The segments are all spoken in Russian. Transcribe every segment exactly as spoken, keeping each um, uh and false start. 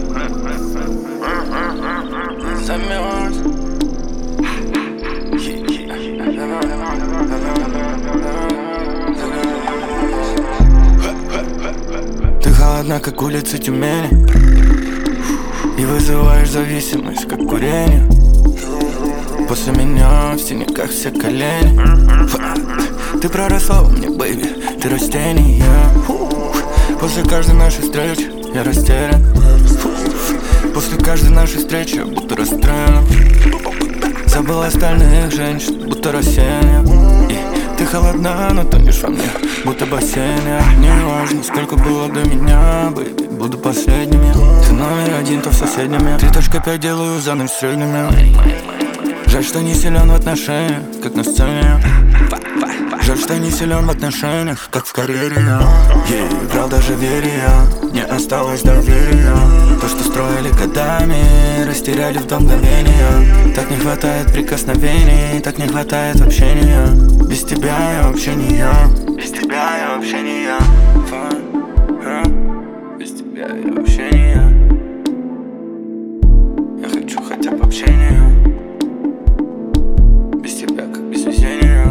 Ты холодна, как улицы Тюмени, и вызываешь зависимость, как курение. После меня в синяках все колени. Ты проросла во мне, бэйби, ты растение. После каждой нашей встречи я растерян. После каждой нашей встречи я будто расстроен. Забыла остальных женщин, будто рассеян. И ты холодна, но тонешь во мне, будто бассейн. Не важно, сколько было до меня, бэйби, буду последним я. Ты номер один, то в соседнем я. три точка пять делаю за ночь средними. Жаль, что не силен в отношениях, как на сцене. Жаль, что не силен в отношениях, как в карьере я. Ей играл даже верия, не осталось доверия. То, что строили годами, растеряли в до мгновения. Так не хватает прикосновений, так не хватает общения. Без тебя я вообще не я. Без тебя я вообще не я. Без тебя я вообще не я. Я хочу хотя бы общения. Без тебя как без везения.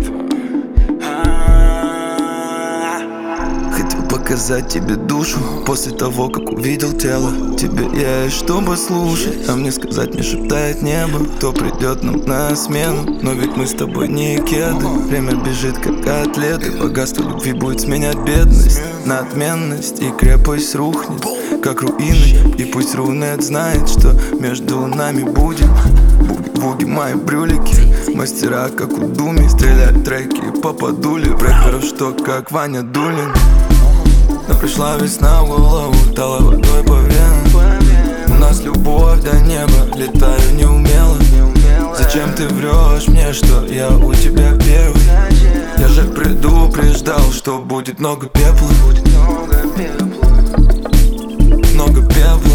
Хотел показать тебе душу после того, как увидел тело. Тебе я есть, чтобы слушать, а мне сказать не шептает небо. Кто придет нам на смену, но ведь мы с тобой не кеды. Время бежит как атлеты, богатство любви будет сменять бедность на отменность, и крепость рухнет, как руины. И пусть Рунет знает, что между нами будет. Буги-буги мои брюлики, мастера как у Думи, стреляют треки по подуле рэперов, что как Ваня Дулин. Но пришла весна в голову, дала водой по венам. У нас любовь до неба, летаю неумело. Зачем ты врешь мне, что я у тебя первый? Я же предупреждал, что будет много пепла. Много пепла.